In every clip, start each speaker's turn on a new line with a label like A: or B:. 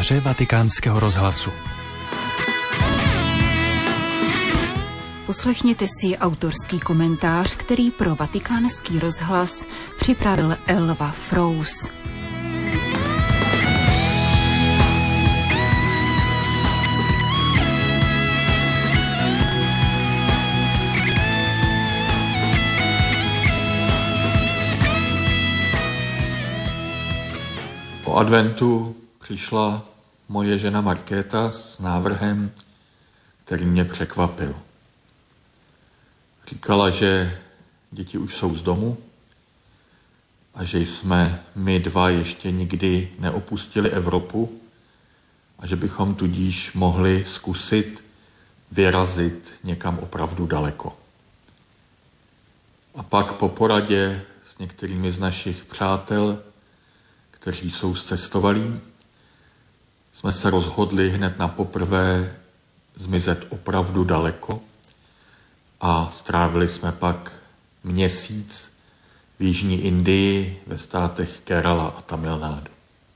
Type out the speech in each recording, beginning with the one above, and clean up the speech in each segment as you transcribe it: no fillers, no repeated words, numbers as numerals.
A: komentáře Vatikánského rozhlasu.
B: Poslechněte si autorský komentář, který pro Vatikánský rozhlas připravil Elva Frous.
C: Po adventu přišla moje žena Markéta s návrhem, který mě překvapil. Říkala, že děti už jsou z domu a že jsme my dva ještě nikdy neopustili Evropu a že bychom tudíž mohli zkusit vyrazit někam opravdu daleko. A pak po poradě s některými z našich přátel, kteří jsou zcestovalí, jsme se rozhodli hned na poprvé zmizet opravdu daleko a strávili jsme pak měsíc v jižní Indii ve státech Kerala a Tamil Nádu.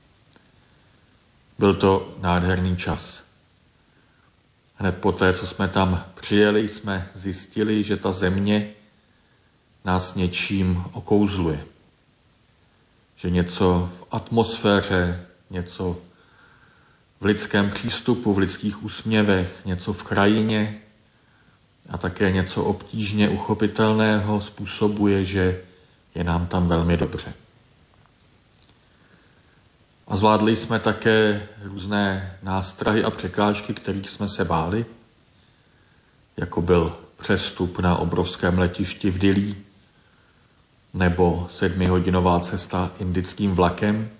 C: Byl to nádherný čas. Hned poté, co jsme tam přijeli, jsme zjistili, že ta země nás něčím okouzluje. Že něco v atmosféře, něco v lidském přístupu, v lidských úsměvech, něco v krajině a také něco obtížně uchopitelného způsobuje, že je nám tam velmi dobře. A zvládli jsme také různé nástrahy a překážky, kterých jsme se báli, jako byl přestup na obrovském letišti v Dillí, nebo 7hodinová cesta indickým vlakem.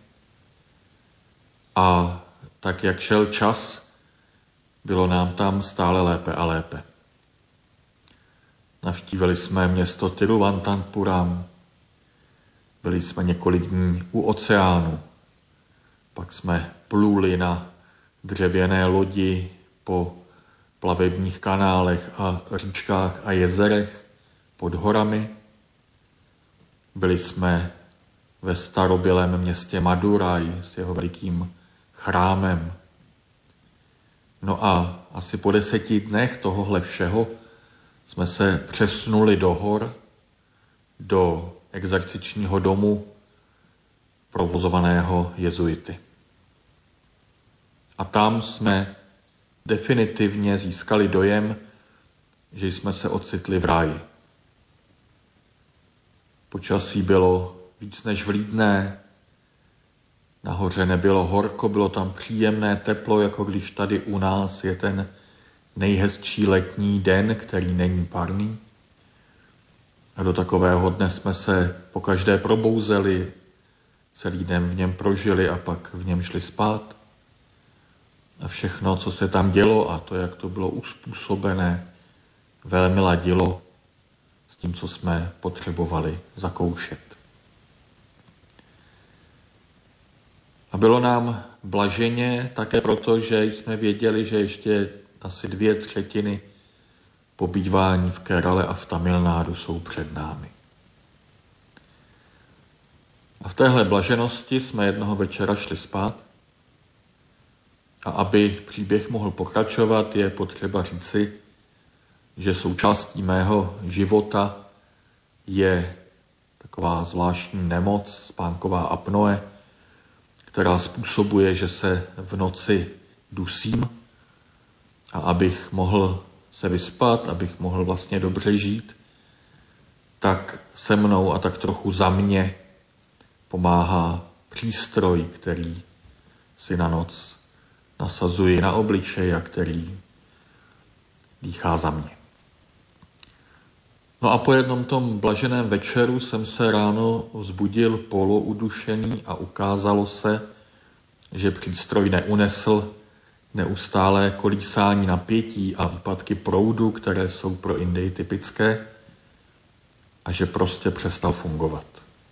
C: A tak, jak šel čas, bylo nám tam stále lépe a lépe. Navštívili jsme město Tiruvananthapuram, byli jsme několik dní u oceánu, pak jsme pluli na dřevěné lodi po plavebních kanálech a říčkách a jezerech pod horami. Byli jsme ve starobylém městě Madurai s jeho velikým chrámem. No a asi po 10 dnech tohohle všeho jsme se přesunuli do hor, do exercičního domu provozovaného jezuity. A tam jsme definitivně získali dojem, že jsme se ocitli v ráji. Počasí bylo víc než vlídné, nahoře nebylo horko, bylo tam příjemné teplo, jako když tady u nás je ten nejhezčí letní den, který není parný. A do takového dne jsme se pokaždé probouzeli, celý den v něm prožili a pak v něm šli spát. A všechno, co se tam dělo a to, jak to bylo uspůsobené, velmi ladilo s tím, co jsme potřebovali zakoušet. A bylo nám blaženě také proto, že jsme věděli, že ještě asi 2/3 pobývání v Kerale a v Tamil Nádu jsou před námi. A v téhle blaženosti jsme jednoho večera šli spát. A aby příběh mohl pokračovat, je potřeba říci, že součástí mého života je taková zvláštní nemoc, spánková apnoe, která způsobuje, že se v noci dusím a abych mohl se vyspat, abych mohl vlastně dobře žít, tak se mnou a tak trochu za mě pomáhá přístroj, který si na noc nasazuji na obličej a který dýchá za mě. No a po jednom tom blaženém večeru jsem se ráno vzbudil poloudušený a ukázalo se, že přístroj neunesl neustálé kolísání napětí a výpadky proudu, které jsou pro Indii typické, a že prostě přestal fungovat.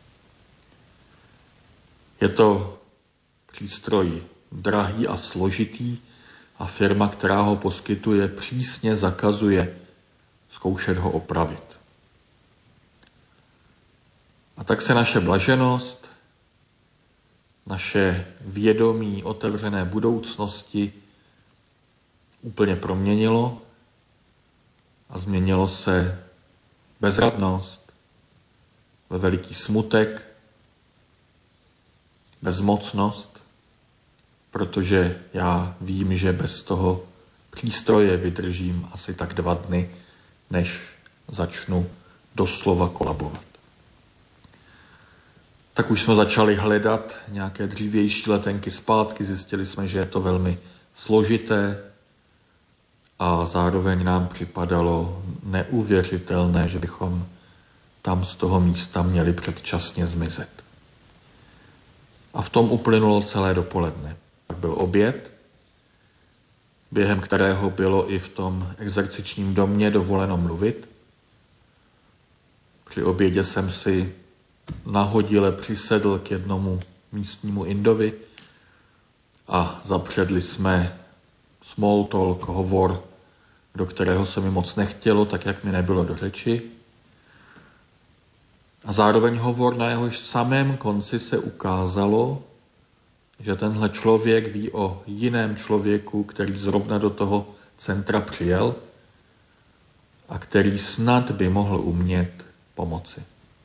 C: Je to přístroj drahý a složitý a firma, která ho poskytuje, přísně zakazuje zkoušet ho opravit. A tak se naše blaženost naše vědomí otevřené budoucnosti úplně proměnilo a změnilo se bezradnost ve veliký smutek, bezmocnost, protože já vím, že bez toho přístroje vydržím asi tak 2 dny, než začnu doslova kolabovat. Tak už jsme začali hledat nějaké dřívější letenky zpátky, zjistili jsme, že je to velmi složité a zároveň nám připadalo neuvěřitelné, že bychom tam z toho místa měli předčasně zmizet. A v tom uplynulo celé dopoledne. Pak byl oběd, během kterého bylo i v tom exercičním domě dovoleno mluvit. Při obědě jsem si nahodile přisedl k jednomu místnímu Indovi a zapředli jsme small talk, hovor, do kterého se mi moc nechtělo, tak jak mi nebylo do řeči. A zároveň hovor, na jehož samém konci se ukázalo, že tenhle člověk ví o jiném člověku, který zrovna do toho centra přijel a který snad by mohl umět pomoci.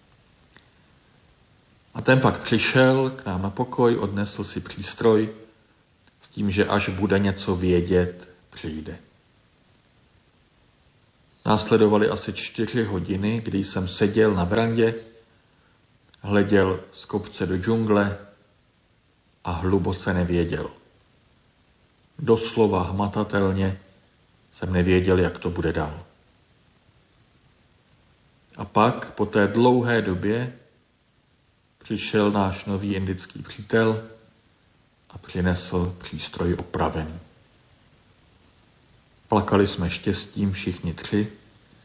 C: A ten pak přišel k nám na pokoj, odnesl si přístroj s tím, že až bude něco vědět, přijde. Následovaly asi 4 hodiny, kdy jsem seděl na verandě, hleděl z kopce do džungle a hluboce nevěděl. Doslova hmatatelně jsem nevěděl, jak to bude dál. A pak po té dlouhé době přišel náš nový indický přítel a přinesl přístroj opravený. Plakali jsme štěstím všichni 3.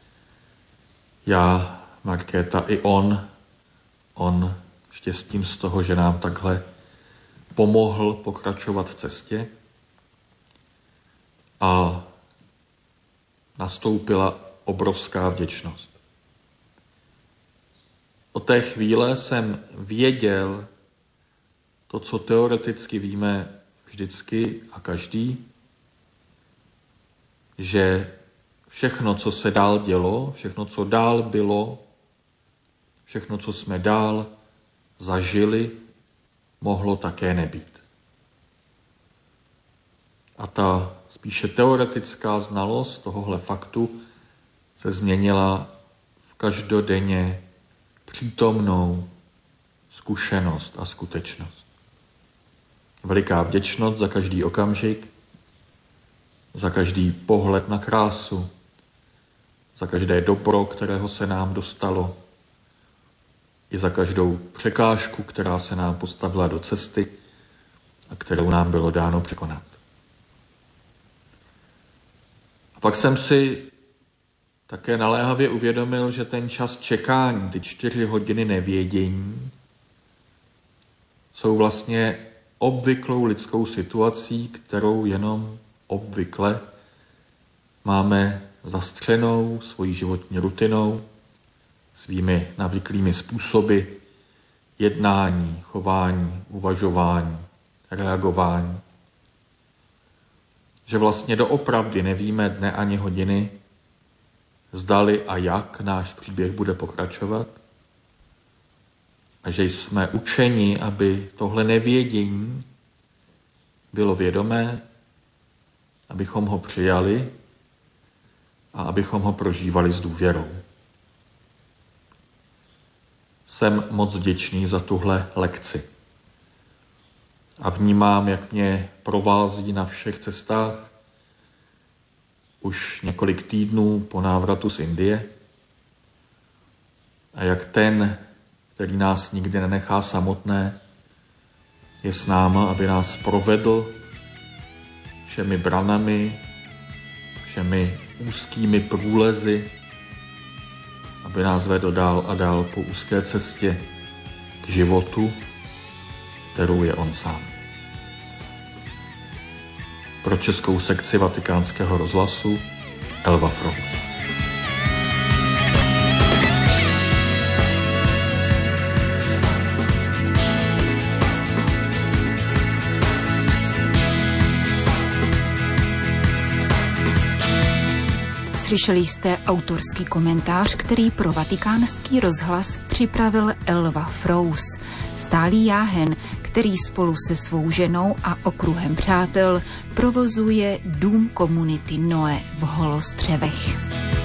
C: Já, Markéta i on štěstím z toho, že nám takhle pomohl pokračovat v cestě a nastoupila obrovská vděčnost. Od té chvíle jsem věděl to, co teoreticky víme vždycky a každý, že všechno, co se dál dělo, všechno, co dál bylo, všechno, co jsme dál zažili, mohlo také nebýt. A ta spíše teoretická znalost tohohle faktu se změnila v každodenně přítomnou zkušenost a skutečnost. Veliká vděčnost za každý okamžik, za každý pohled na krásu, za každé dobro, kterého se nám dostalo, i za každou překážku, která se nám postavila do cesty a kterou nám bylo dáno překonat. A pak jsem si také naléhavě uvědomil, že ten čas čekání, ty 4 hodiny nevědění, jsou vlastně obvyklou lidskou situací, kterou jenom obvykle máme zastřenou svojí životní rutinou, svými navyklými způsoby jednání, chování, uvažování, reagování. Že vlastně doopravdy nevíme dne ani hodiny, zdali a jak náš příběh bude pokračovat a že jsme učeni, aby tohle nevědění bylo vědomé, abychom ho přijali a abychom ho prožívali s důvěrou. Jsem moc vděčný za tuhle lekci a vnímám, jak mě provází na všech cestách už několik týdnů po návratu z Indie a jak ten, který nás nikdy nenechá samotné, je s náma, aby nás provedl všemi branami, všemi úzkými průlezy, aby nás vedl dál a dál po úzké cestě k životu, kterou je on sám. Pro českou sekci Vatikánského rozhlasu Elva Frou.
B: Slyšeli jste autorský komentář, který pro Vatikánský rozhlas připravil Elva Frous, stálý jáhen, který spolu se svou ženou a okruhem přátel provozuje Dům komunity Noé v Holostřevech.